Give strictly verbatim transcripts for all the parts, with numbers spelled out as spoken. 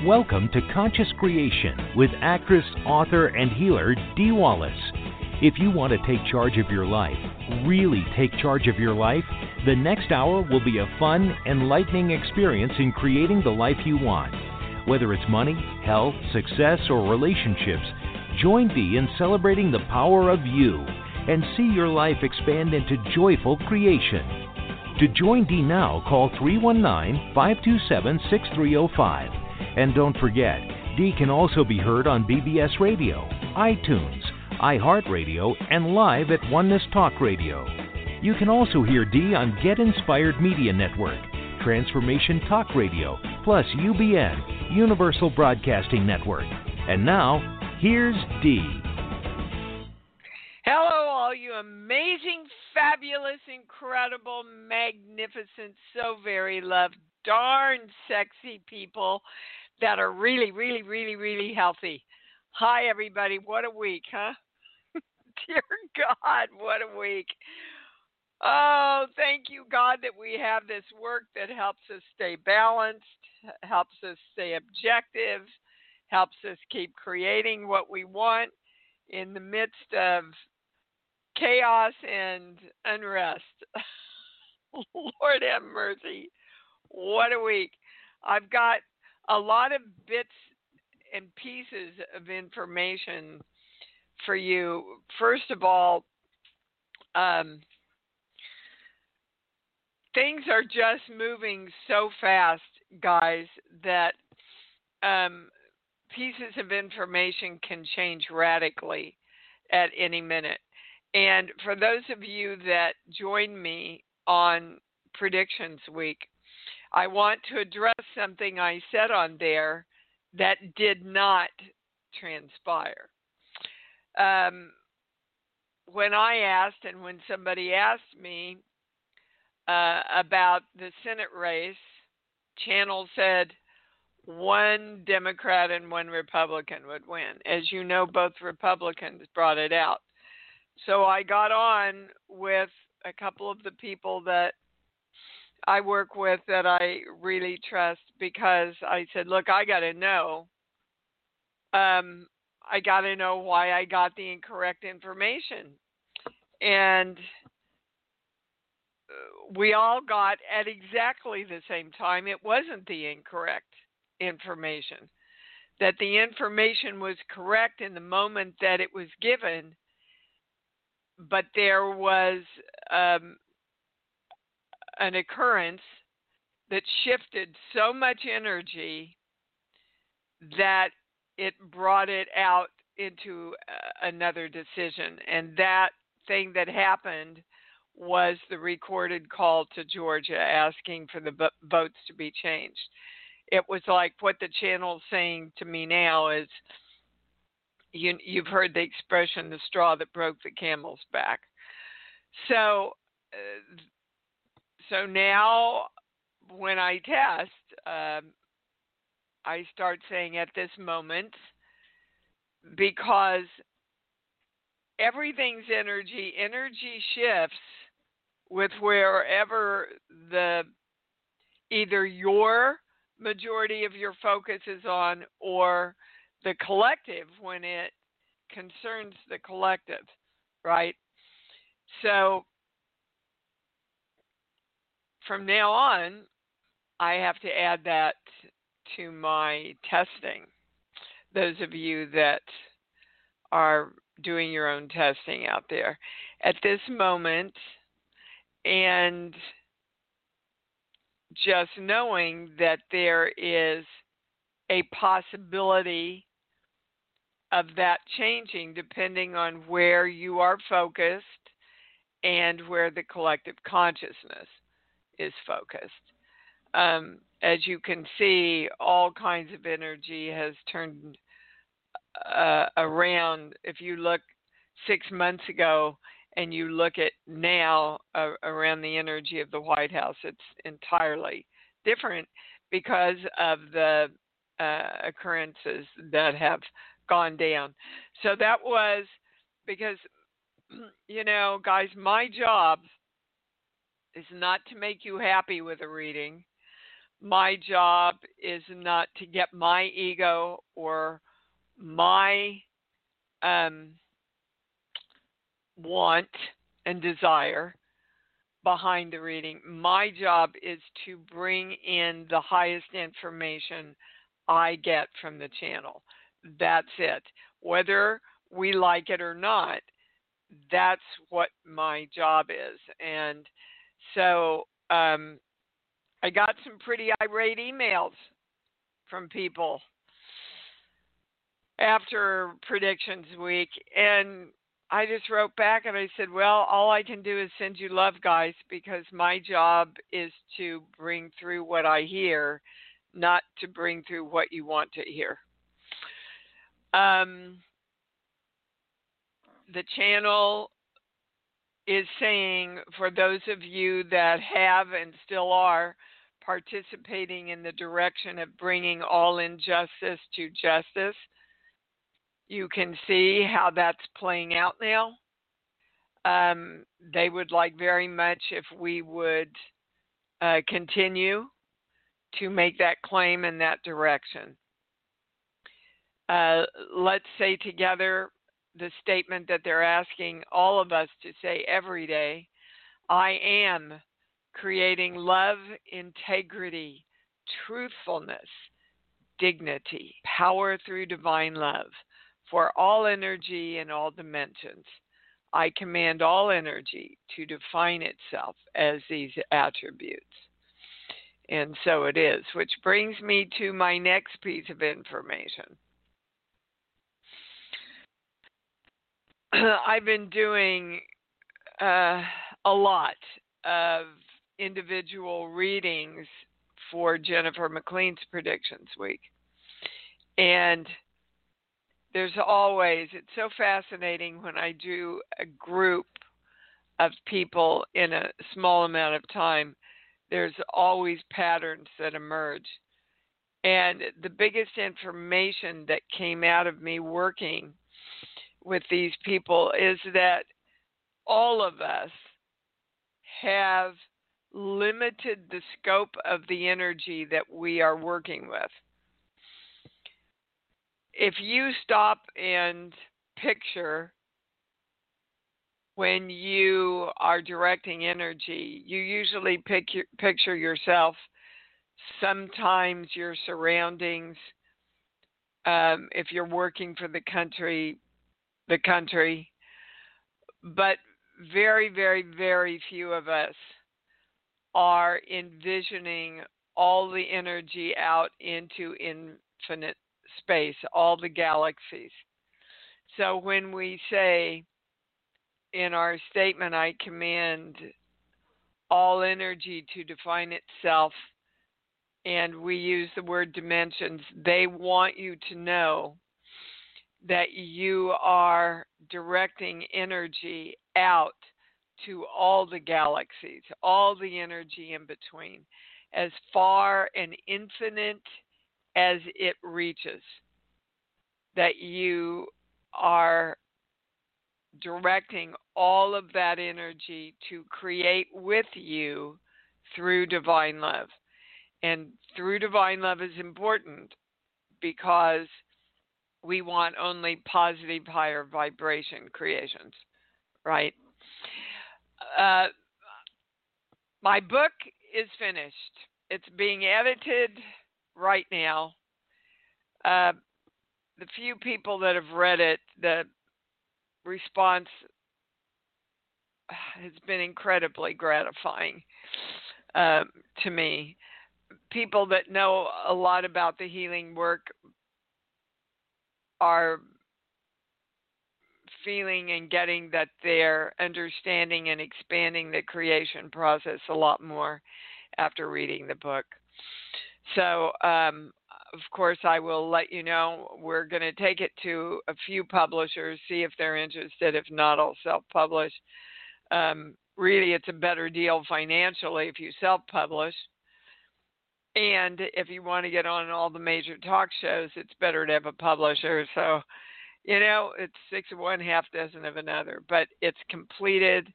Welcome to Conscious Creation with actress, author, and healer Dee Wallace. If you want to take charge of your life, really take charge of your life, the next hour will be a fun, enlightening experience in creating the life you want. Whether it's money, health, success, or relationships, join Dee in celebrating the power of you and see your life expand into joyful creation. To join Dee now, call three one nine, five two seven, six three zero five. And don't forget, Dee can also be heard on B B S Radio, iTunes, iHeartRadio, and live at Oneness Talk Radio. You can also hear Dee on Get Inspired Media Network, Transformation Talk Radio, plus U B N, Universal Broadcasting Network. And now, here's Dee. Hello, all you amazing, fabulous, incredible, magnificent, so very loved, darn sexy people that are really, really, really, really healthy. Hi, everybody. What a week, huh? Dear God, what a week. Oh, thank you, God, that we have this work that helps us stay balanced, helps us stay objective, helps us keep creating what we want in the midst of chaos and unrest. Lord have mercy. What a week. I've got a lot of bits and pieces of information for you. First of all, um, things are just moving so fast, guys, that um, pieces of information can change radically at any minute. And for those of you that join me on Predictions Week, I want to address something I said on there that did not transpire. Um, when I asked, and when somebody asked me uh, about the Senate race, Channel said one Democrat and one Republican would win. As you know, both Republicans brought it out. So I got on with a couple of the people that I work with that I really trust, because I said, look, I got to know. Um, I got to know why I got the incorrect information. And we all got at exactly the same time. It wasn't the incorrect information. That the information was correct in the moment that it was given, but there was um, an occurrence that shifted so much energy that it brought it out into uh, another decision. And that thing that happened was the recorded call to Georgia asking for the b- votes to be changed. It was like what the channel's saying to me now is, you, you've heard the expression, the straw that broke the camel's back. So, uh, so now when I test, um, I start saying at this moment, because everything's energy, energy shifts with wherever the either your majority of your focus is on or the collective when it concerns the collective, right? So from now on, I have to add that to my testing. Those of you that are doing your own testing out there. At this moment, and just knowing that there is a possibility of that changing depending on where you are focused and where the collective consciousness is focused. Um, as you can see, all kinds of energy has turned uh, around. If you look six months ago and you look at now uh, around the energy of the White House, it's entirely different because of the uh, occurrences that have gone down. So that was because, you know, guys, my job is not to make you happy with a reading, My job is not to get my ego or my um, want and desire behind the reading. My job is to bring in the highest information I get from the channel. That's it. Whether we like it or not, that's what my job is. And so um, I got some pretty irate emails from people after predictions week, and I just wrote back and I said, well, all I can do is send you love, guys, because my job is to bring through what I hear, not to bring through what you want to hear. Um, the channel is saying, for those of you that have and still are participating in the direction of bringing all injustice to justice, you can see how that's playing out now. Um, they would like very much if we would uh, continue to make that claim in that direction. Uh, let's say together the statement that they're asking all of us to say every day: I am creating love, integrity, truthfulness, dignity, power through divine love for all energy in all dimensions. I command all energy to define itself as these attributes. And so it is, which brings me to my next piece of information. I've been doing uh, a lot of individual readings for Jennifer McLean's Predictions Week. And there's always, it's so fascinating when I do a group of people in a small amount of time, there's always patterns that emerge. And the biggest information that came out of me working with these people is that all of us have limited the scope of the energy that we are working with. If you stop and picture when you are directing energy, you usually pick your, picture yourself, sometimes your surroundings. Um, if you're working for the country, the country, but very, very, very few of us are envisioning all the energy out into infinite space, all the galaxies. So when we say in our statement, I command all energy to define itself, and we use the word dimensions, they want you to know that you are directing energy out to all the galaxies, all the energy in between, as far and infinite as it reaches, that you are directing all of that energy to create with you through divine love. And through divine love is important because we want only positive, higher vibration creations, right? Uh, my book is finished. It's being edited right now. Uh, the few people that have read it, the response has been incredibly gratifying uh, to me. People that know a lot about the healing work are feeling and getting that they're understanding and expanding the creation process a lot more after reading the book. So, um, of course, I will let you know. We're going to take it to a few publishers, see if they're interested. If not, I'll self-publish. Um, really, it's a better deal financially if you self-publish. And if you want to get on all the major talk shows, it's better to have a publisher. So, you know, it's six of one, half dozen of another. But it's completed.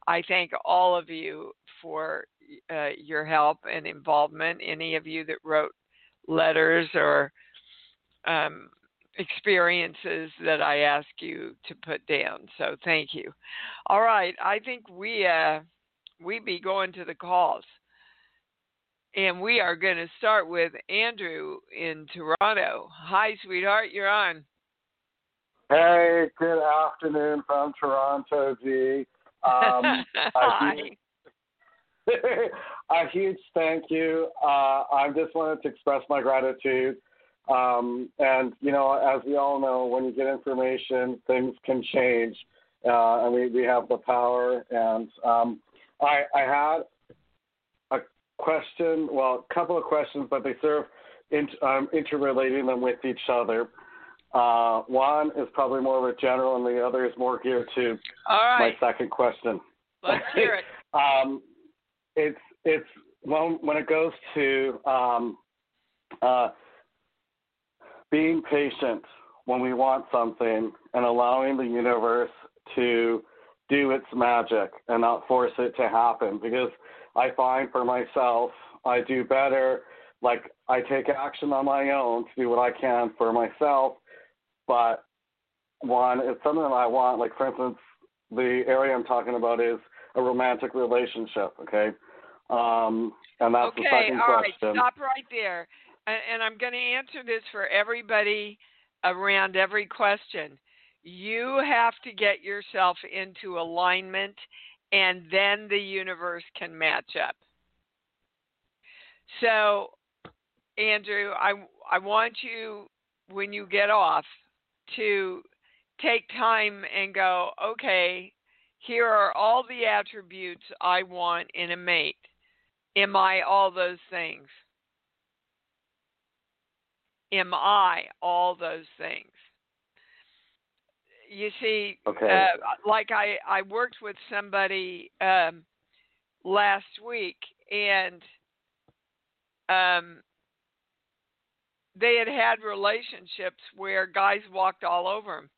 I thank all of you for uh, your help and involvement. Any of you that wrote letters or um, experiences that I ask you to put down. So thank you. All right, I think we uh, we be going to the calls, and we are going to start with Andrew in Toronto. Hi, sweetheart, you're on. Hey, good afternoon from Toronto, G. Um, Hi. A huge, a huge thank you. Uh, I just wanted to express my gratitude. Um, and, you know, as we all know, when you get information, things can change. Uh, and we, we have the power. And um, I, I had a question, well, a couple of questions, but they serve in, um, interrelating them with each other. Uh, one is probably more of a general, and the other is more geared to All right. my second question. Let's hear it. um, it's it's when when it goes to um, uh, being patient when we want something and allowing the universe to do its magic and not force it to happen. Because I find for myself, I do better. Like I take action on my own to do what I can for myself. But one, it's something that I want. Like, for instance, the area I'm talking about is a romantic relationship, okay? Um, and that's okay, the second all question. right, stop right there. And, and I'm going to answer this for everybody around every question. You have to get yourself into alignment, and then the universe can match up. So, Andrew, I, I want you, when you get off, to take time and go, okay, here are all the attributes I want in a mate. Am I all those things? Am I all those things? You see, okay. uh, like I, I worked with somebody um, last week, and um, they had had relationships where guys walked all over them.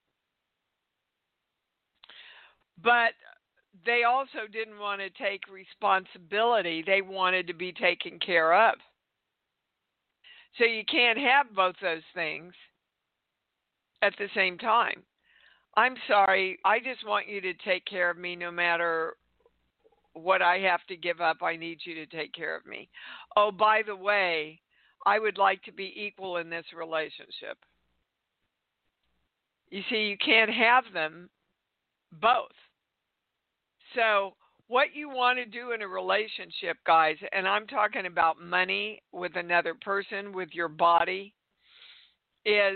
But they also didn't want to take responsibility. They wanted to be taken care of. So you can't have both those things at the same time. I'm sorry. I just want you to take care of me no matter what I have to give up. I need you to take care of me. Oh, by the way, I would like to be equal in this relationship. You see, you can't have them both. So what you want to do in a relationship, guys, and I'm talking about money with another person, with your body, is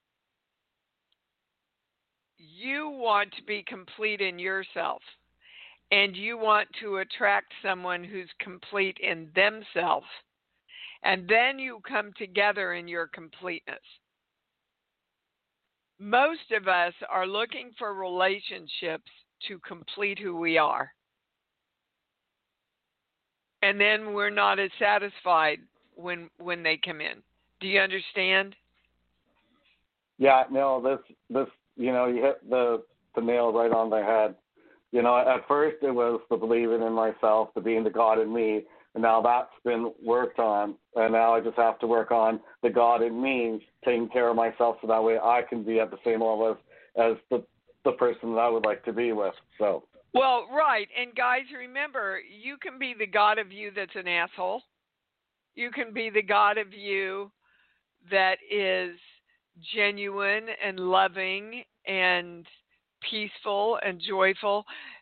you want to be complete in yourself, and you want to attract someone who's complete in themselves. And then you come together in your completeness. Most of us are looking for relationships to complete who we are. And then we're not as satisfied when when they come in. Do you understand? Yeah, no, this, this, you know, you hit the, the nail right on the head. You know, at first it was the believing in myself, the being the God in me. And now that's been worked on, and now I just have to work on the God in me, taking care of myself, so that way I can be at the same level as, as the the person that I would like to be with. So. Well, right, and guys, remember, you can be the God of you that's an asshole. You can be the God of you that is genuine and loving and peaceful and joyful.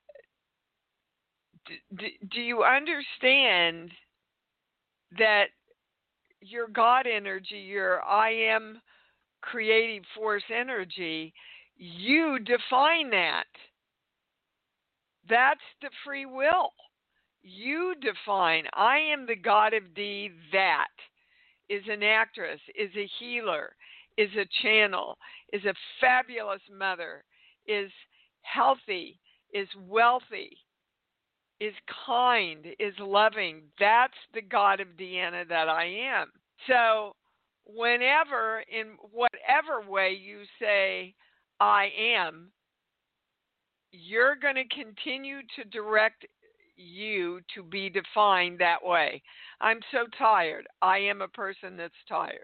D- do you understand that your God energy, your I am creative force energy, you define that. That's the free will. You define, I am the God of D that is an actress, is a healer, is a channel, is a fabulous mother, is healthy, is wealthy, is kind, is loving. That's the God of Deanna that I am. So whenever, in whatever way you say I am, you're going to continue to direct you to be defined that way. I'm so tired. I am a person that's tired.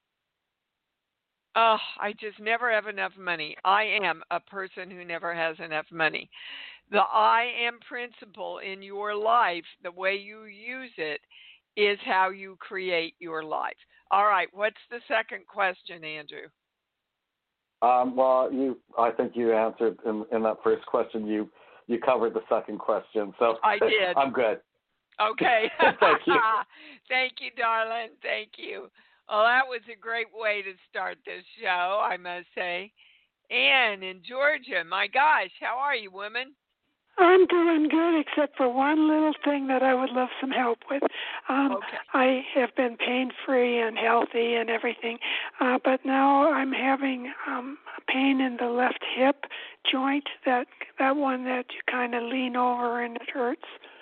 Oh, I just never have enough money. I am a person who never has enough money. The I am principle in your life, the way you use it, is how you create your life. All right, what's the second question, Andrew? Um, well, you, I think you answered in, in that first question. You you covered the second question, so I did. I'm good. Okay. Thank you. Thank you, darling. Thank you. Well, that was a great way to start this show, I must say. Ann in Georgia, my gosh, how are you, woman? I'm doing good, except for one little thing that I would love some help with. Um, okay. I have been pain-free and healthy and everything, uh, but now I'm having um, pain in the left hip joint, that that one that you kind of lean over and it hurts.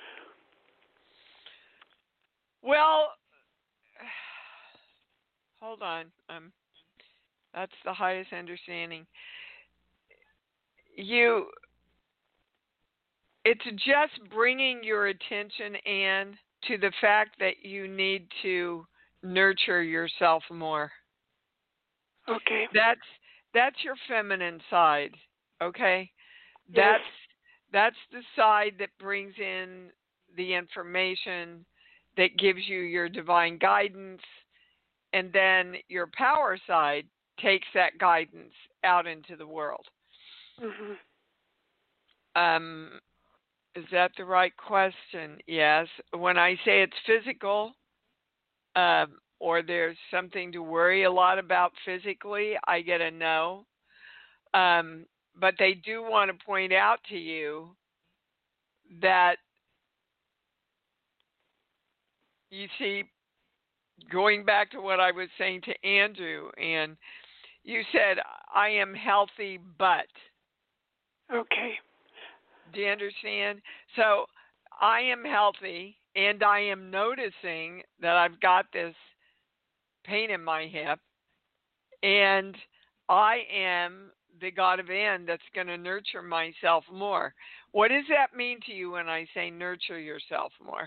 Well, hold on. Um, that's the highest understanding. You... It's just bringing your attention, Ann, to the fact that you need to nurture yourself more. Okay. That's that's your feminine side, okay? Yes. That's that's the side that brings in the information that gives you your divine guidance, and then your power side takes that guidance out into the world. Mhm. Um Is that the right question? Yes. When I say it's physical, um, or there's something to worry a lot about physically, I get a no. Um, but they do want to point out to you that, you see, going back to what I was saying to Andrew, and you said, I am healthy, but. Okay. Do you understand? So I am healthy, and I am noticing that I've got this pain in my hip, and I am the God of N that's going to nurture myself more. What does that mean to you when I say nurture yourself more?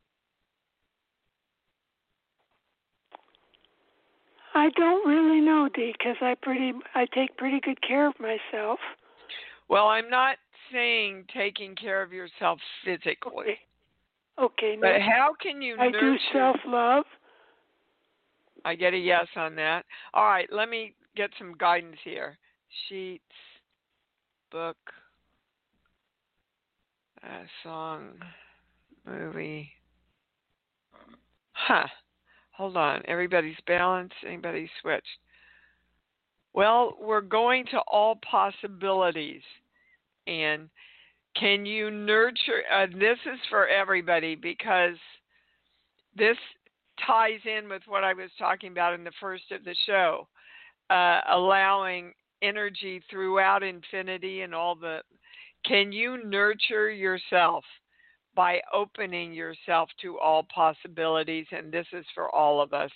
I don't really know, Dee, because I pretty I take pretty good care of myself. Well, I'm not saying taking care of yourself physically. Okay. Okay. But no. how can you I nurture? do self-love. I get a yes on that. All right, let me get some guidance here. Sheets, book, uh, song, movie. Huh. Hold on. Everybody's balanced. Anybody switched? Well, we're going to all possibilities. And can you nurture? Uh, this is for everybody, because this ties in with what I was talking about in the first of the show, uh, allowing energy throughout infinity and all the. Can you nurture yourself by opening yourself to all possibilities? And this is for all of us.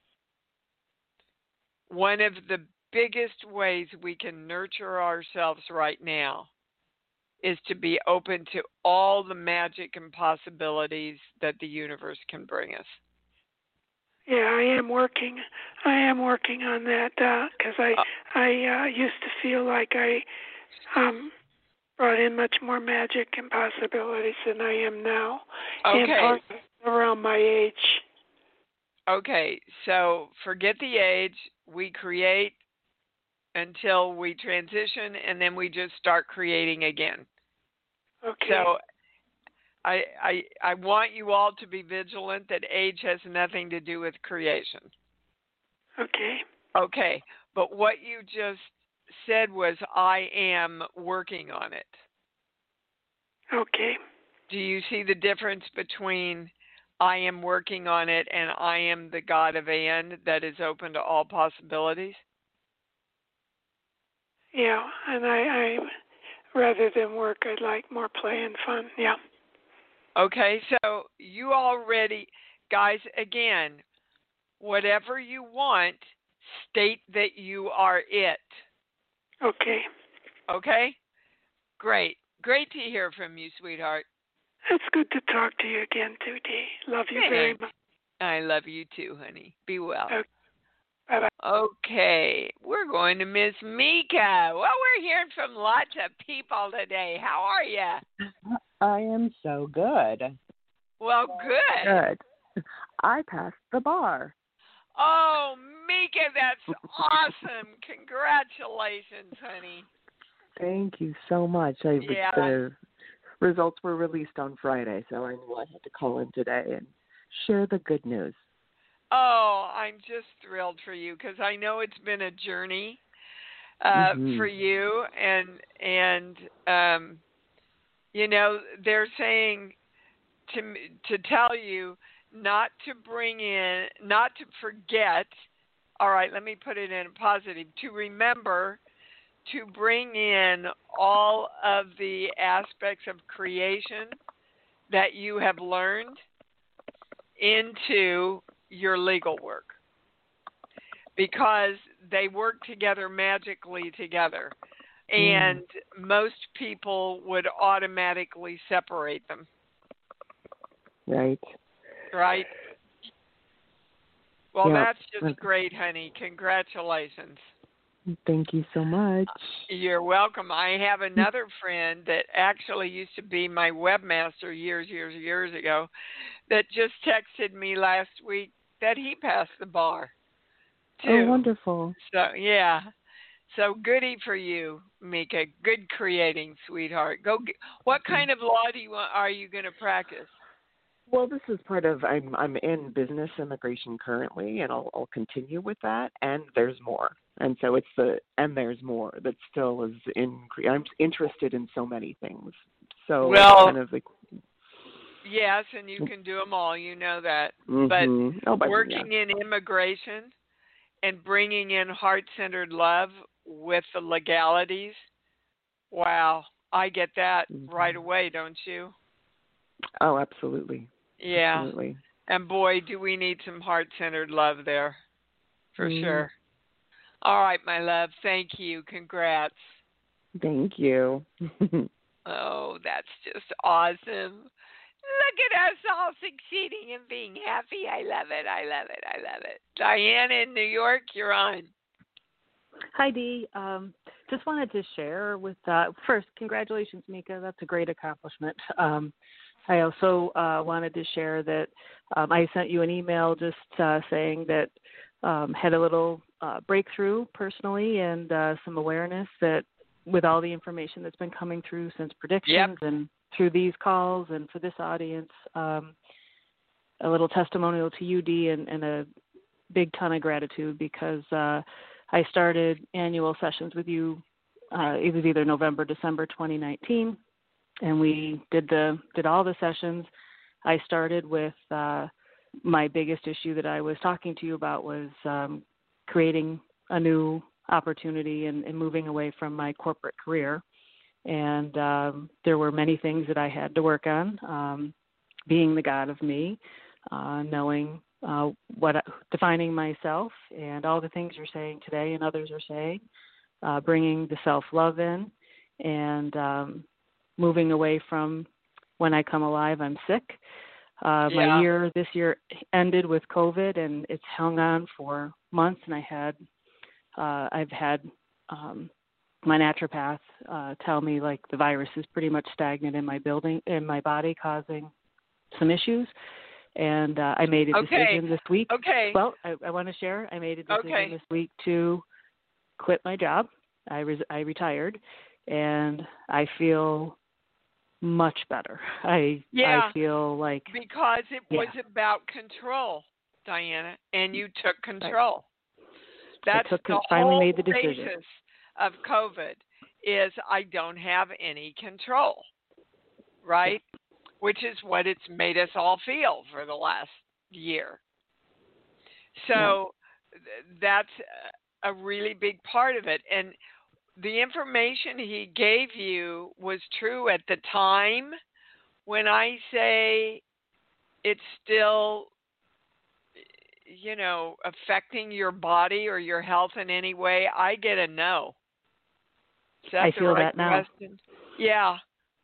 One of the biggest ways we can nurture ourselves right now is to be open to all the magic and possibilities that the universe can bring us. Yeah, I am working. I am working on that because uh, I uh, I uh, used to feel like I um, brought in much more magic and possibilities than I am now. Okay. And part around my age. Okay, so forget the age. We create until we transition, and then we just start creating again. Okay. So I, I, I want you all to be vigilant that age has nothing to do with creation. Okay. Okay, but what you just said was, I am working on it. Okay. Do you see the difference between I am working on it and I am the God of N that is open to all possibilities? Yeah, and I, I rather than work, I'd like more play and fun. Yeah. Okay, so you already, guys, again, whatever you want, state that you are it. Okay. Okay? Great. Great to hear from you, sweetheart. It's good to talk to you again, too, Dee. Love you very much. I love you too, honey. Be well. Okay. Bye-bye. Okay, we're going to Miss Mika. Well, we're hearing from lots of people today. How are you? I am so good. Well, good. Good. I passed the bar. Oh, Mika, that's awesome. Congratulations, honey. Thank you so much. I, Yeah. The results were released on Friday, so I knew I had to call in today and share the good news. Oh, I'm just thrilled for you because I know it's been a journey uh, mm-hmm. for you, and and um, you know they're saying to to tell you not to bring in, not to forget. All right, let me put it in a positive. To remember to bring in all of the aspects of creation that you have learned into your legal work, because they work together magically together, and mm. most people would automatically separate them. Right. Right. Well, yeah. that's just great, honey. Congratulations. Thank you so much. You're welcome. I have another friend that actually used to be my webmaster years, years, years ago that just texted me last week that he passed the bar, too. Oh, wonderful. So, yeah. So, goody for you, Mika. Good creating, sweetheart. Go. Get, what kind of law do you want, are you going to practice? Well, this is part of, I'm I'm in business immigration currently, and I'll, I'll continue with that, and there's more. And so it's the, and there's more that still is in, I'm interested in so many things. So well, kind of like, yes, and you can do them all, you know that. Mm-hmm. But, oh, but working yeah. in immigration and bringing in heart-centered love with the legalities, wow, I get that mm-hmm. right away, don't you? Oh, absolutely. Yeah. Absolutely. And boy, do we need some heart-centered love there, for mm. sure. All right, my love. Thank you. Congrats. Thank you. Oh, that's just awesome. Look at us all succeeding and being happy. I love it. I love it. I love it. Diane in New York, you're on. Hi, Dee. Um, just wanted to share with, uh, first, congratulations, Mika. That's a great accomplishment. Um, I also uh, wanted to share that um, I sent you an email just uh, saying that um, had a little uh, breakthrough personally and uh, some awareness that with all the information that's been coming through since predictions yep. and through these calls and for this audience, um, a little testimonial to you, Dee, and, and a big ton of gratitude because uh, I started annual sessions with you. Uh, it was either November, December twenty nineteen. And we did the did all the sessions. I started with uh, my biggest issue that I was talking to you about was um, creating a new opportunity and, and moving away from my corporate career. And um, there were many things that I had to work on, um, being the God of me, uh, knowing uh, what defining myself and all the things you're saying today and others are saying, uh, bringing the self-love in and um, moving away from when I come alive, I'm sick. Uh, yeah. My year this year ended with COVID, and it's hung on for months. And I had, uh, I've had um, my naturopath uh, tell me like the virus is pretty much stagnant in my building, in my body, causing some issues. And uh, I made a okay. decision this week. Okay. Well, I, I want to share. I made a decision okay. this week to quit my job. I res- I retired, and I feel much better. I yeah, I feel like because it yeah. was about control, Diana, and you took control. Right. That's I took, the finally whole made the decision. basis of COVID is I don't have any control, right? Yeah. Which is what it's made us all feel for the last year. So yeah. th- that's a really big part of it, and the information he gave you was true at the time. When I say it's still, you know, affecting your body or your health in any way, I get a no. Is that I the feel right that now. question? Yeah.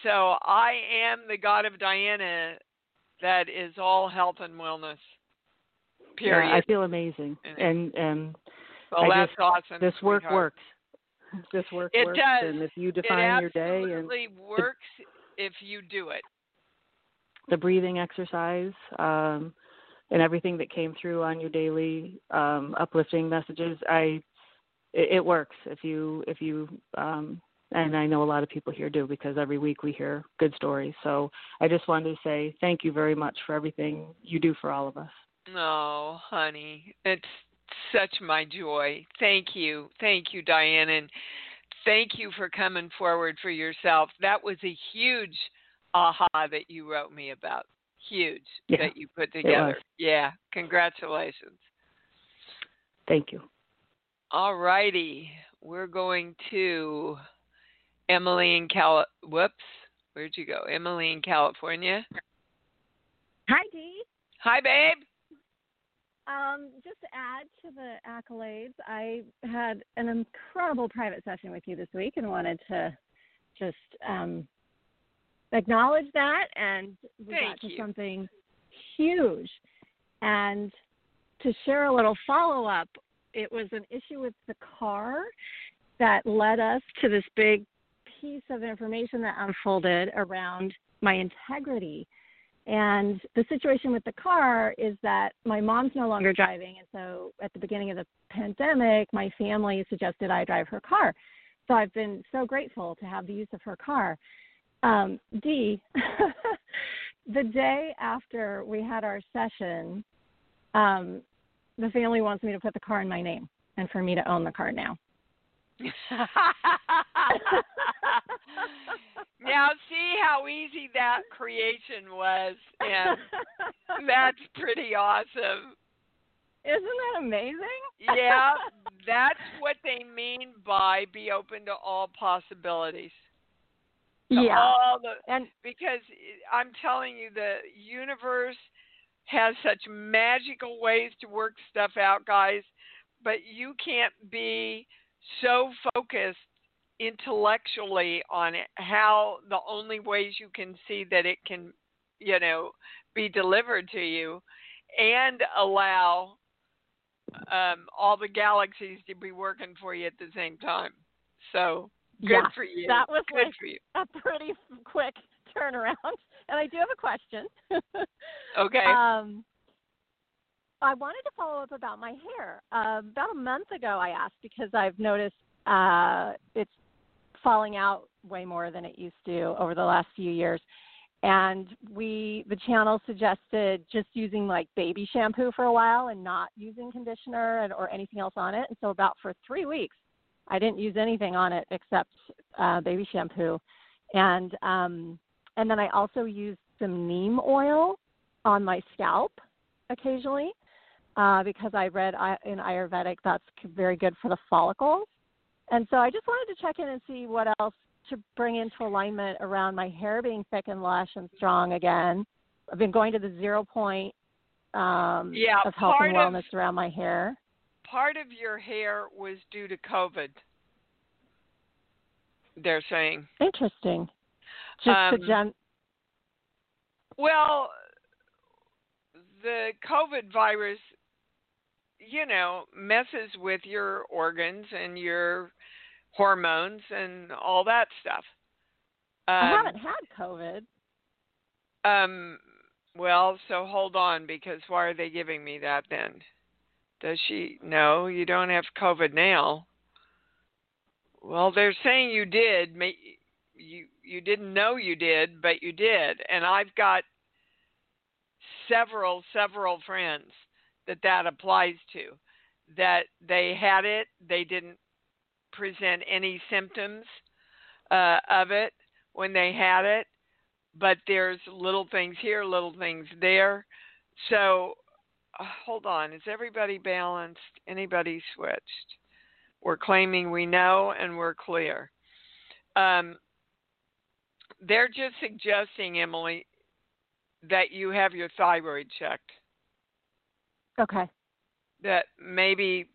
So I am the God of Diana that is all health and wellness. Period. Yeah, I feel amazing. And and well, I that's just, awesome. This work sweetheart. works. This work it works. does. And if you define your day and It absolutely works if you do it. The breathing exercise, um, and everything that came through on your daily um, uplifting messages, I it, it works if you if you um, and I know a lot of people here do, because every week we hear good stories. So I just wanted to say thank you very much for everything you do for all of us. Oh, honey, it's such my joy. Thank you. Thank you, Diane. And thank you for coming forward for yourself. That was a huge aha that you wrote me about. Huge yeah, that you put together. Yeah. Congratulations. Thank you. All righty. We're going to Emily in Cal. Whoops. Where'd you go? Emily in California. Hi, Dee. Hi, babe. Um, just to add to the accolades, I had an incredible private session with you this week and wanted to just um, acknowledge that. And we Thank got to you. something huge. And to share a little follow-up, it was an issue with the car that led us to this big piece of information that unfolded around my integrity. And the situation with the car is that my mom's no longer driving. And so at the beginning of the pandemic, my family suggested I drive her car. So I've been so grateful to have the use of her car. Um, Dee, the day after we had our session, um, the family wants me to put the car in my name and for me to own the car now. Now see how easy that creation was, and that's pretty awesome. Isn't that amazing? Yeah, that's what they mean by be open to all possibilities. To Yeah. all the, and because I'm telling you, the universe has such magical ways to work stuff out, guys, but you can't be so focused intellectually on it, how the only ways you can see that it can, you know, be delivered to you, and allow um, all the galaxies to be working for you at the same time. So good yeah, for you. That was good like for you. a pretty quick turnaround. And I do have a question. Okay. Um, I wanted to follow up about my hair. Uh, about a month ago, I asked because I've noticed uh, it's falling out way more than it used to over the last few years. And we, the channel suggested just using like baby shampoo for a while and not using conditioner and, or anything else on it. And so about for three weeks, I didn't use anything on it except uh, baby shampoo. And um, and then I also used some neem oil on my scalp occasionally uh, because I read in Ayurvedic that's very good for the follicles. And so I just wanted to check in and see what else to bring into alignment around my hair being thick and lush and strong again. I've been going to the zero point um, yeah, of health and wellness of, around my hair. Part of your hair was due to COVID, they're saying. Interesting. Just um, to gen- Well, the COVID virus, you know, messes with your organs and your hormones and all that stuff. Um, I haven't had COVID. Um. Well, so hold on, because why are they giving me that then? Does she? No, you don't have COVID now. Well, they're saying you did. You you didn't know you did, but you did. And I've got several, several friends that that applies to, that they had it, they didn't present any symptoms uh, of it when they had it, but there's little things here, little things there. So uh, hold on, is everybody balanced? Anybody switched? We're claiming we know and we're clear. Um, they're just suggesting, Emily, that you have your thyroid checked. Okay. That maybe,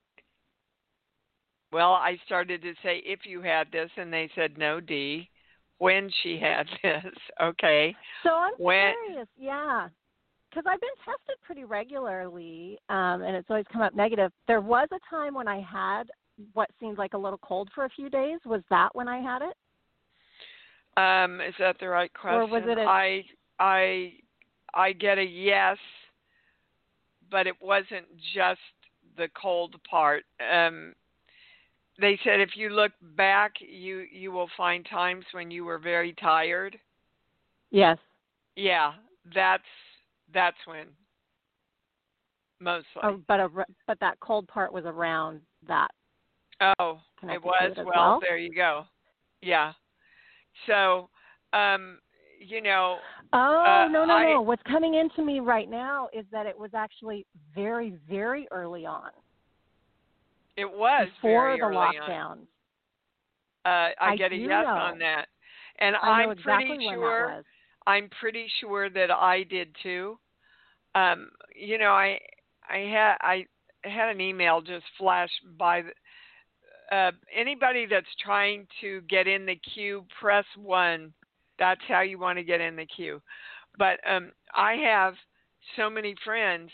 well, I started to say if you had this, and they said no, D. when she had this. Okay. So I'm when, curious, yeah, because I've been tested pretty regularly, um, and it's always come up negative. There was a time when I had what seemed like a little cold for a few days. Was that when I had it? Um, is that the right question? Or was it a... I I I get a yes, but it wasn't just the cold part. Um, they said if you look back, you you will find times when you were very tired. Yes. Yeah, that's that's when. Mostly. Oh, but a, but that cold part was around that. Oh, it was? It well, well, there you go. Yeah. So, um, you know. Oh, uh, no, no, I, no. What's coming into me right now is that it was actually very, very early on. It was before very the early lockdowns. On. Uh, I, I get a do yes know. on that. And I know I'm exactly pretty when sure that was. I'm pretty sure that I did too. Um, you know, I I had I had an email just flash by the, Uh, anybody that's trying to get in the queue, press one. That's how you want to get in the queue. But um, I have so many friends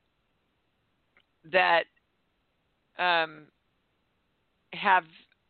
that um, have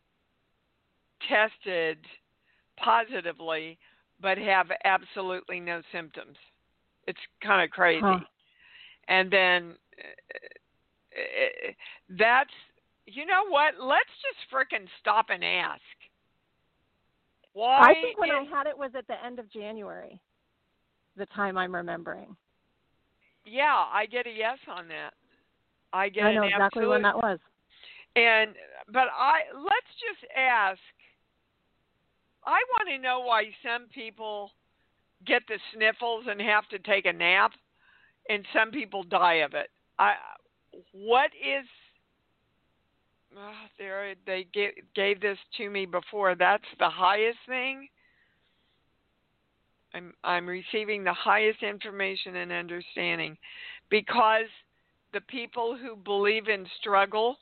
tested positively but have absolutely no symptoms. It's kind of crazy. Huh. And then uh, that's, you know what? Let's just frickin' stop and ask. Why? I think when is, I had it was at the end of January, the time I'm remembering. Yeah, I get a yes on that. I get I know an exactly absolute, when that was. And but I let's just ask. I want to know why some people get the sniffles and have to take a nap, and some people die of it. I what is oh, there they gave, gave this to me before. That's the highest thing. I'm I'm receiving the highest information and understanding because the people who believe in struggle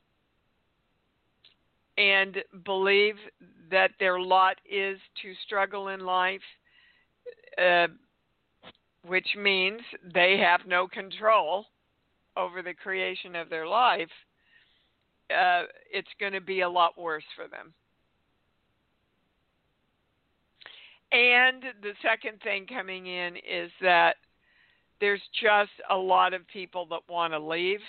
and believe that their lot is to struggle in life, uh, which means they have no control over the creation of their life, uh, it's going to be a lot worse for them. And the second thing coming in is that there's just a lot of people that want to leave.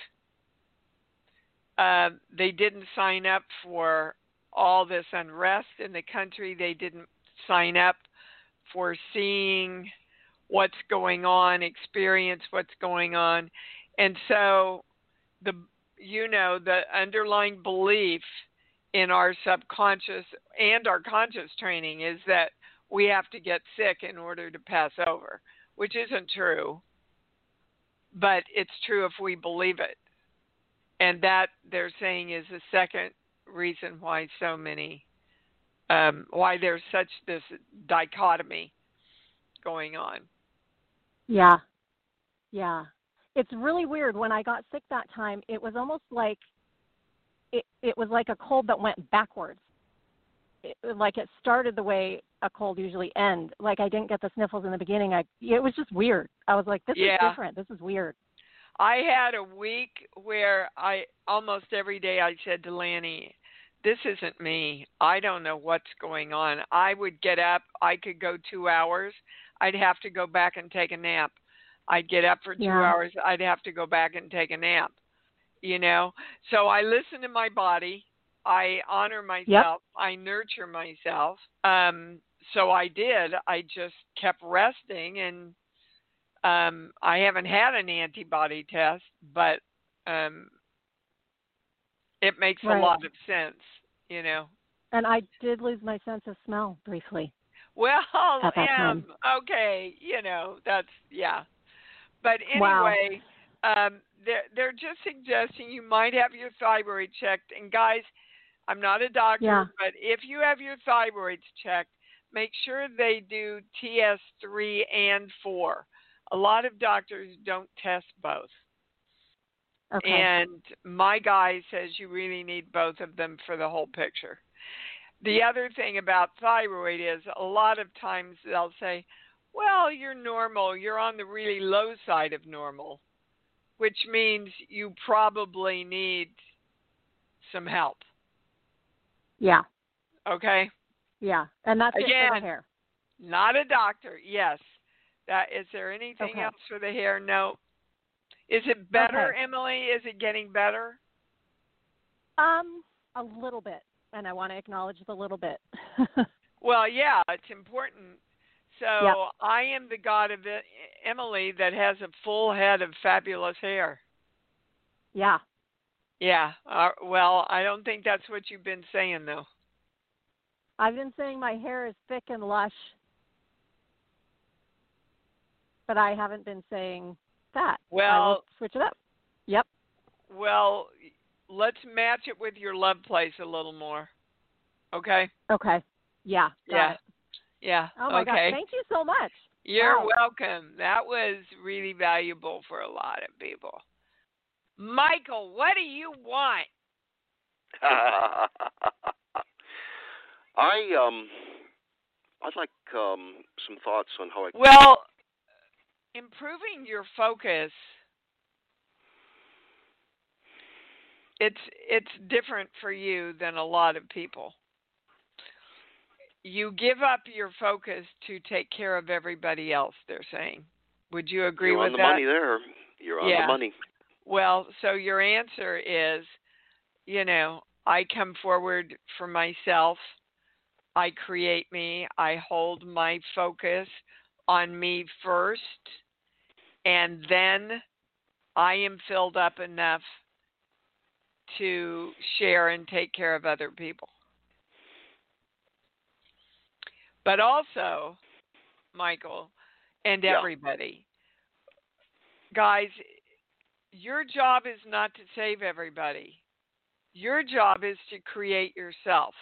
Uh, they didn't sign up for all this unrest in the country. They didn't sign up for seeing what's going on, experience what's going on. And so the you know, the underlying belief in our subconscious and our conscious training is that we have to get sick in order to pass over, which isn't true, but it's true if we believe it. And that, they're saying, is the second reason why so many, um, why there's such this dichotomy going on. Yeah. Yeah. It's really weird. When I got sick that time, it was almost like it, it was like a cold that went backwards. It, like it started the way a cold usually ends. Like I didn't get the sniffles in the beginning. I it was just weird. I was like, this yeah. is different. This is weird. I had a week where I almost every day I said to Lanny, this isn't me. I don't know what's going on. I would get up. I could go two hours. I'd have to go back and take a nap. I'd get up for two yeah. hours. I'd have to go back and take a nap, you know. So I listen to my body. I honor myself. Yep. I nurture myself. Um, so I did. I just kept resting, and um, I haven't had an antibody test, but um, it makes right. a lot of sense, you know. And I did lose my sense of smell briefly. Well, at that um, time. okay, you know, that's, yeah. But anyway, wow. um, they're, they're just suggesting you might have your thyroid checked. And guys, I'm not a doctor, yeah. but if you have your thyroids checked, make sure they do T S three and four. A lot of doctors don't test both. Okay. And my guy says you really need both of them for the whole picture. the other thing about thyroid is a lot of times they'll say, well, you're normal. You're on the really low side of normal, which means you probably need some help. Yeah. Okay? Yeah. And that's Again, it for the hair. Not a doctor. Yes. That, is there anything Okay. else for the hair? No. Is it better, Okay. Emily? Is it getting better? Um, a little bit. And I want to acknowledge the little bit. Well, yeah, it's important. So Yep. I am the god of it, Emily that has a full head of fabulous hair. Yeah. Yeah. Uh, well, I don't think that's what you've been saying, though. I've been saying my hair is thick and lush, but I haven't been saying that. I Well, will switch it up. Yep. well, let's match it with your love place a little more. Okay? Okay. Yeah. Got Yeah. it. Yeah. Oh my okay. gosh. Thank you so much. You're Wow. welcome. That was really valuable for a lot of people. Michael, what do you want? I um, I'd like um some thoughts on how I. Well, improving your focus. It's it's different for you than a lot of people. You give up your focus to take care of everybody else, they're saying. Would you agree You're with on the that? money there. You're on Yeah. the money. Well, so your answer is, you know, I come forward for myself. I create me. I hold my focus on me first. And then I am filled up enough to share and take care of other people. But also, Michael, and Yeah. everybody, guys, your job is not to save everybody. Your job is to create yourself.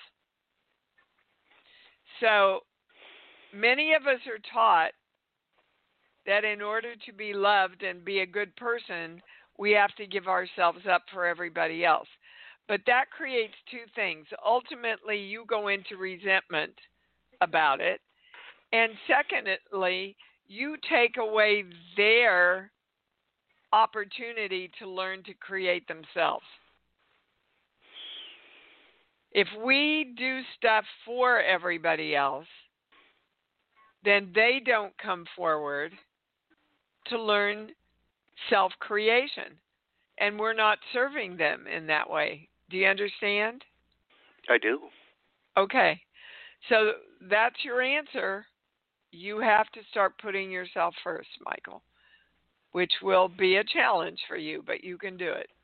So many of us are taught that in order to be loved and be a good person, we have to give ourselves up for everybody else. But that creates two things. Ultimately, you go into resentment about it. And secondly, you take away their opportunity to learn to create themselves. If we do stuff for everybody else, then they don't come forward to learn self-creation. And we're not serving them in that way. Do you understand? I do. Okay. So that's your answer. You have to start putting yourself first, Michael, which will be a challenge for you, but you can do it.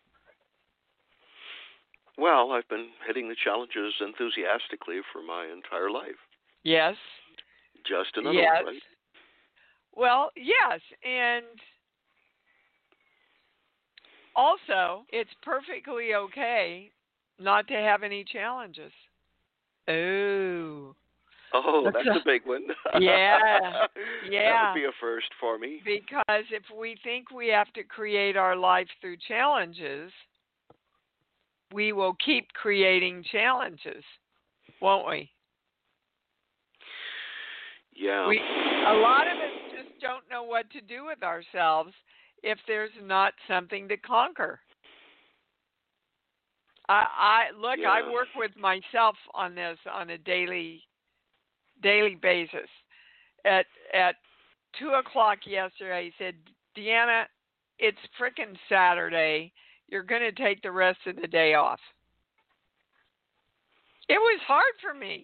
Well, I've been hitting the challenges enthusiastically for my entire life. Yes. Just another yes. one, right? Well, yes. And also, it's perfectly okay not to have any challenges. Oh. Oh, that's a big one. Yeah. Yeah. That would be a first for me. Because if we think we have to create our life through challenges, we will keep creating challenges, won't we? Yeah. We, a lot of us just don't know what to do with ourselves if there's not something to conquer. I, I look, yeah. I work with myself on this on a daily daily basis. At at two o'clock yesterday, he said, Deanna, it's frickin' Saturday. You're going to take the rest of the day off. It was hard for me.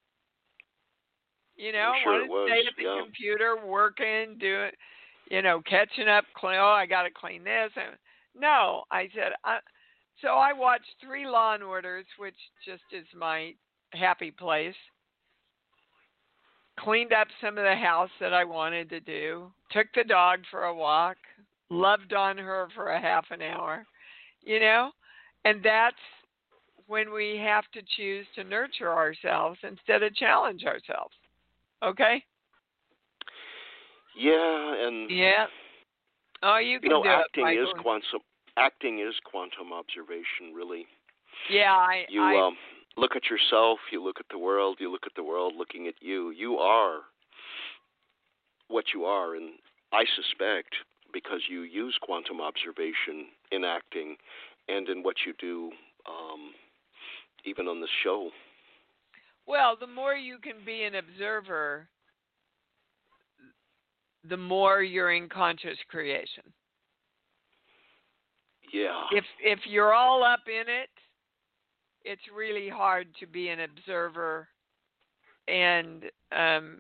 You know, I'm sure I wanted it was. to stay at the yeah. computer working, doing, you know, catching up. Clean, oh, I got to clean this. And no, I said, I, so I watched three Law and Orders, which just is my happy place. Cleaned up some of the house that I wanted to do. Took the dog for a walk. Loved on her for a half an hour. You know, and that's when we have to choose to nurture ourselves instead of challenge ourselves. Okay? Yeah, and yeah. Oh, you can you know, do acting it, is Michael. quantum. Acting is quantum observation, really. Yeah, I. You I um, look at yourself, you look at the world, you look at the world looking at you. You are what you are, and I suspect because you use quantum observation in acting and in what you do, um, even on this show. Well, the more you can be an observer, the more you're in conscious creation. Yeah. If if you're all up in it, it's really hard to be an observer and um,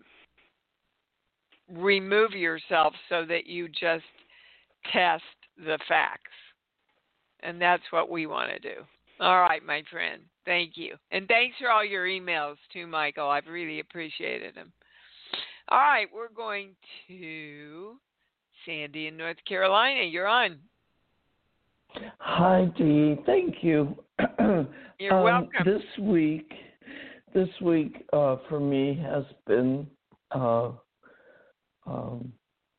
remove yourself so that you just test the facts. And that's what we want to do. All right, my friend. Thank you. And thanks for all your emails, too, Michael. I've really appreciated them. All right, we're going to Sandy in North Carolina. You're on. Hi, Dee. Thank you. You're um, welcome. This week, this week uh, for me has been, uh, um,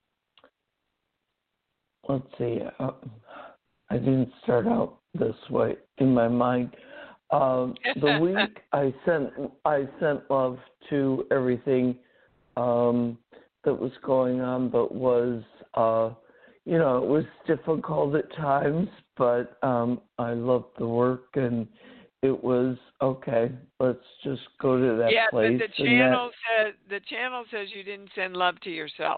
let's see, uh, I didn't start out this way in my mind. Um, the week I sent I sent love to everything um, that was going on, but was uh, you know it was difficult at times. But um, I loved the work, and it was okay. Let's just go to that yeah, place. but the channel that, says the channel says you didn't send love to yourself.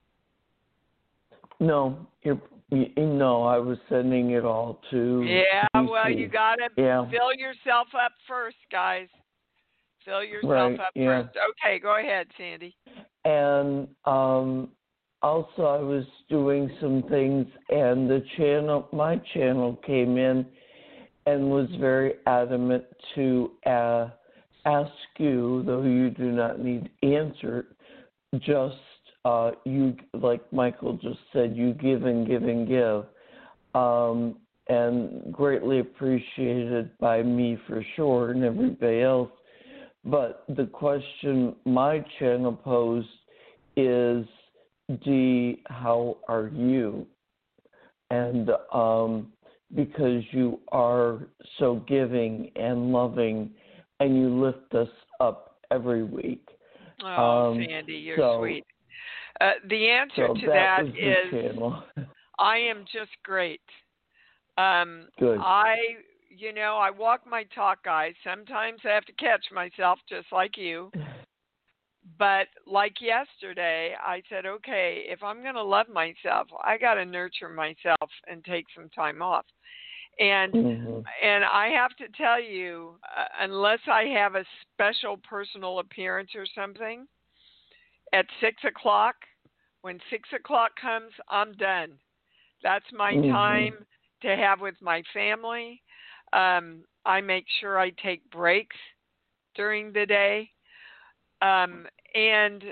No, you're, you, no, I was sending it all to. Yeah, D C. well, you gotta yeah. fill yourself up first, guys. Fill yourself right, up yeah. first. Okay, go ahead, Sandy. And um, also, I was doing some things, and the channel, my channel, came in and was very adamant to uh, ask you, though you do not need answer, just uh, you, like Michael just said, you give and give and give, um, and greatly appreciated by me for sure and everybody else. But the question my channel posed is, Dee, how are you? And um, because you are so giving and loving, and you lift us up every week. Oh, um, Sandy, you're so, sweet. Uh, the answer so to that, that was the is, channel. I am just great. Um, Good. I, you know, I walk my talk, guys. Sometimes I have to catch myself, just like you. But like yesterday, I said, okay, if I'm going to love myself, I got to nurture myself and take some time off. And mm-hmm. and I have to tell you, uh, unless I have a special personal appearance or something, at six o'clock, when six o'clock comes, I'm done. That's my mm-hmm. time to have with my family. Um, I make sure I take breaks during the day. Um, and,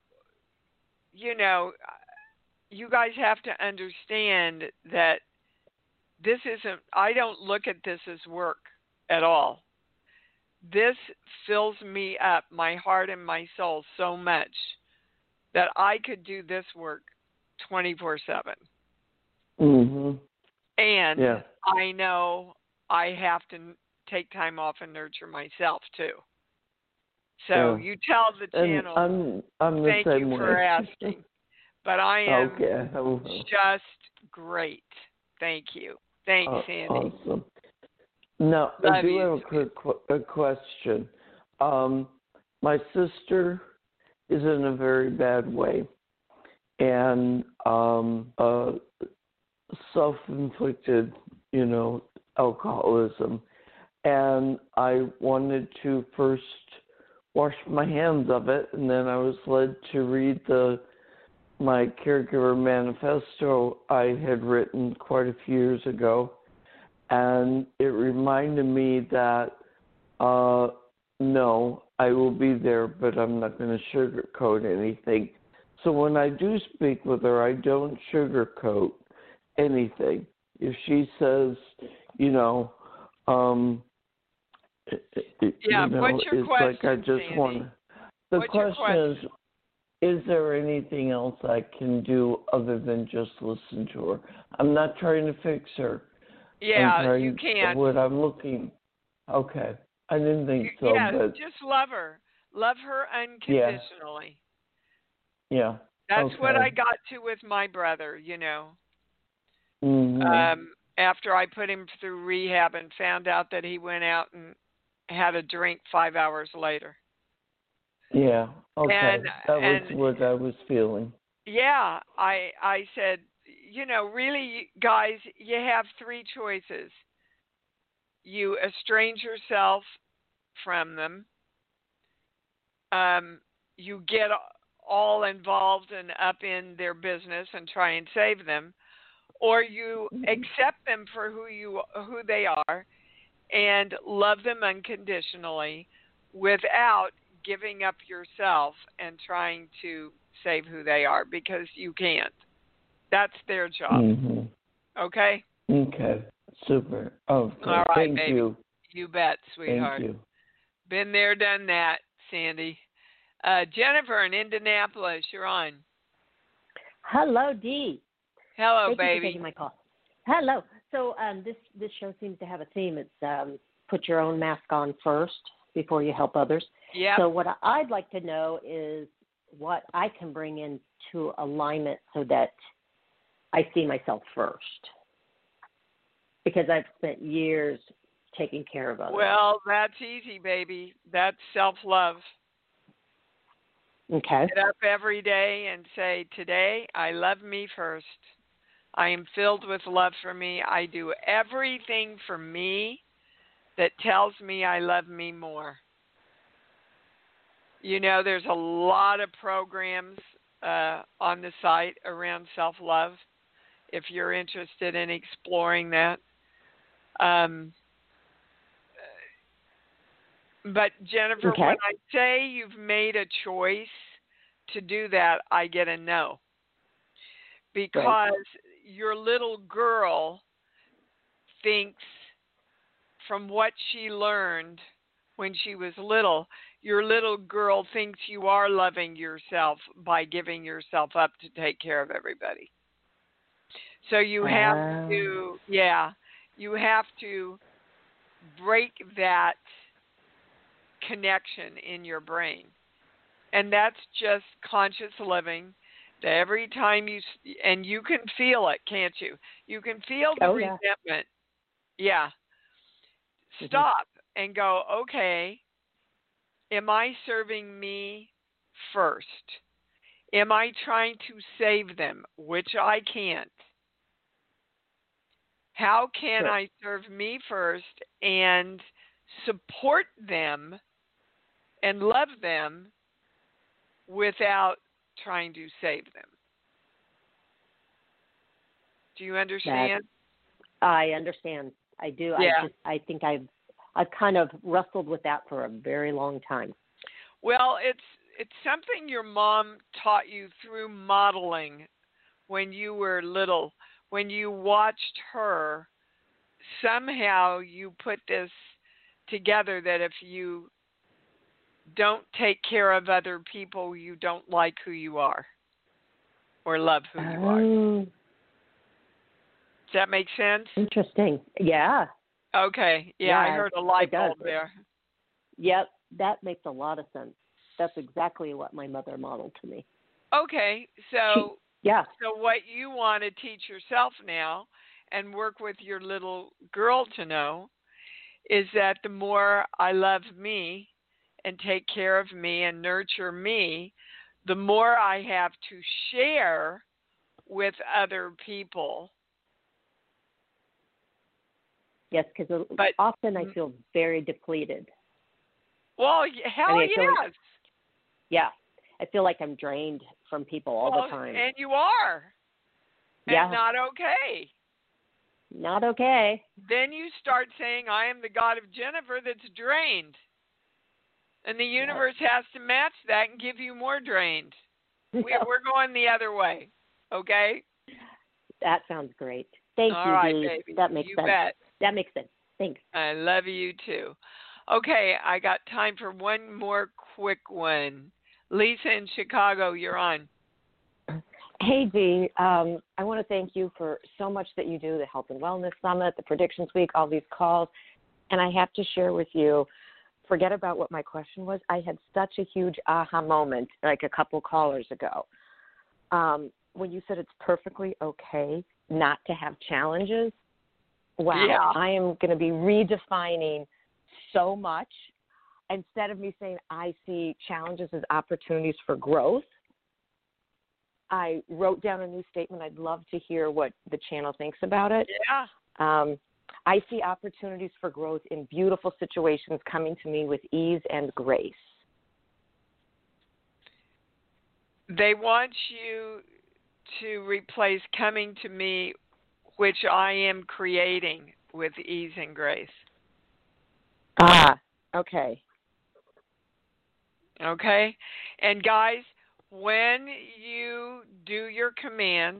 you know, you guys have to understand that this isn't, I don't look at this as work at all. This fills me up, my heart and my soul, so much that I could do this work twenty-four seven. Mm-hmm. And yeah. I know I have to take time off and nurture myself too. So yeah. you tell the channel, I'm, I'm the thank same you way. for asking. But I am okay. just great. Thank you. Thanks, uh, Sandy. Awesome. Now, Love I do you. have a quick a question. Um, my sister is in a very bad way, and um, uh, self-inflicted, you know, alcoholism. And I wanted to first wash my hands of it, and then I was led to read the my caregiver manifesto I had written quite a few years ago, and it reminded me that uh, no, I will be there, but I'm not going to sugarcoat anything. So when I do speak with her, I don't sugarcoat anything. If she says, you know, um, yeah, you know, what's your it's question, like I just Sandy? want. The what's your question is, question? is there anything else I can do other than just listen to her? I'm not trying to fix her. Yeah, I'm trying, you can't. What I'm looking. Okay. I didn't think so. Yeah, but just love her. Love her unconditionally. Yeah. That's okay. what I got to with my brother, you know. Mm-hmm. Um, after I put him through rehab and found out that he went out and had a drink five hours later. Yeah. Okay. And, that was and, what I was feeling. Yeah, I I said, you know, really, guys, you have three choices. You estrange yourself from them. Um, you get all involved and up in their business and try and save them, or you accept them for who you who they are and love them unconditionally without giving up yourself and trying to save who they are, because you can't. That's their job. Mm-hmm. Okay? Okay. Super. Okay. All right, Thank baby. you. You bet, sweetheart. Thank you. Been there, done that, Sandy. Uh, Jennifer in Indianapolis, you're on. Hello, Dee. Hello, Thank baby. you for taking my call. Hello. So um, this this show seems to have a theme. It's um, put your own mask on first before you help others. Yeah. So what I'd like to know is what I can bring into alignment so that I see myself first, because I've spent years taking care of others. Well, that's easy, baby. That's self-love. Okay. Get up every day and say, today I love me first. I am filled with love for me. I do everything for me that tells me I love me more. You know, there's a lot of programs uh, on the site around self-love if you're interested in exploring that. Um, but, Jennifer, okay. when I say you've made a choice to do that, I get a no. Because right. your little girl thinks, from what she learned when she was little, your little girl thinks you are loving yourself by giving yourself up to take care of everybody. So you have uh... to, yeah, you have to break that connection in your brain. And that's just conscious living. That every time you, and you can feel it, can't you? You can feel the oh, resentment. Yeah. yeah. Stop and go, okay, am I serving me first? Am I trying to save them, which I can't? How can sure. I serve me first and support them and love them without trying to save them? Do you understand? That, I understand. I do. Yeah. I just I think I've I've kind of wrestled with that for a very long time. Well, it's it's something your mom taught you through modeling when you were little. When you watched her, somehow you put this together that if you don't take care of other people, you don't like who you are or love who you oh. are. Does that make sense? Interesting. Yeah. Okay. Yeah, yeah I heard a light bulb there. Yep, that makes a lot of sense. That's exactly what my mother modeled to me. Okay, so she, yeah. So what you want to teach yourself now and work with your little girl to know is that the more I love me and take care of me and nurture me, the more I have to share with other people. Yes, because often I feel very depleted. Well, hell I mean, yes. Like, yeah. I feel like I'm drained from people all well, the time. And you are. Yeah. And not okay. Not okay. Then you start saying, I am the God of Jennifer that's drained. And the universe yeah. has to match that and give you more drained. We, we're going the other way. Okay? That sounds great. Thank all you, right, Dee. Baby. That makes you sense. Bet. That makes sense. Thanks. I love you too. Okay, I got time for one more quick one. Lisa in Chicago, you're on. Hey, Dee. Um, I want to thank you for so much that you do, the Health and Wellness Summit, the Predictions Week, all these calls. And I have to share with you, forget about what my question was. I had such a huge aha moment like a couple callers ago. Um, when you said it's perfectly okay not to have challenges, wow, yeah. I am going to be redefining so much. Instead of me saying I see challenges as opportunities for growth, I wrote down a new statement. I'd love to hear what the channel thinks about it. Yeah. Um, I see opportunities for growth in beautiful situations coming to me with ease and grace. They want you to replace coming to me, which I am creating, with ease and grace. Ah, okay. Okay? And guys, when you do your commands,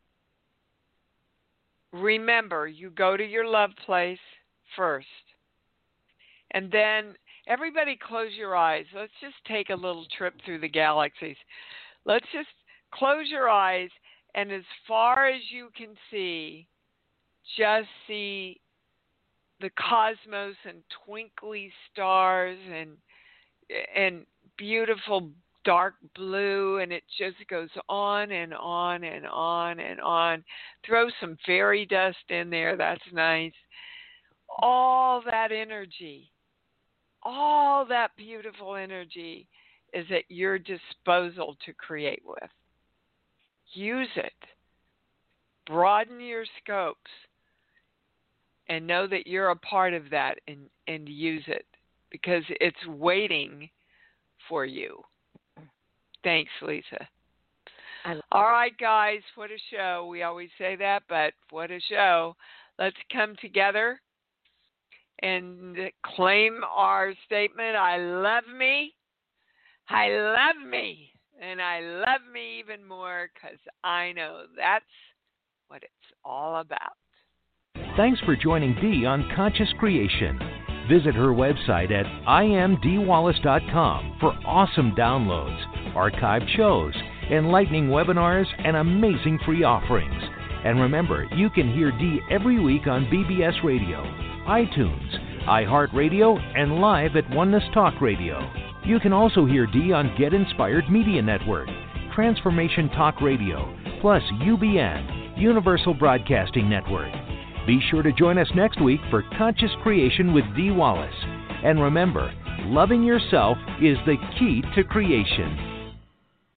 remember, you go to your love place first. And then everybody close your eyes. Let's just take a little trip through the galaxies. Let's just close your eyes, and as far as you can see, just see the cosmos and twinkly stars and and beautiful dark blue, and it just goes on and on and on and on. Throw some fairy dust in there. That's nice. All that energy, all that beautiful energy is at your disposal to create with. Use it. Broaden your scopes and know that you're a part of that, and, and use it because it's waiting for you. Thanks, Lisa. All right, guys, what a show. We always say that, but what a show. Let's come together and claim our statement, I love me, I love me, and I love me even more because I know that's what it's all about. Thanks for joining Dee on Conscious Creation. Visit her website at I am dee wallace dot com for awesome downloads, archived shows, enlightening webinars, and amazing free offerings. And remember, you can hear Dee every week on B B S Radio, iTunes, iHeartRadio, and live at Oneness Talk Radio. You can also hear Dee on Get Inspired Media Network, Transformation Talk Radio, plus U B N, Universal Broadcasting Network. Be sure to join us next week for Conscious Creation with Dee Wallace. And remember, loving yourself is the key to creation.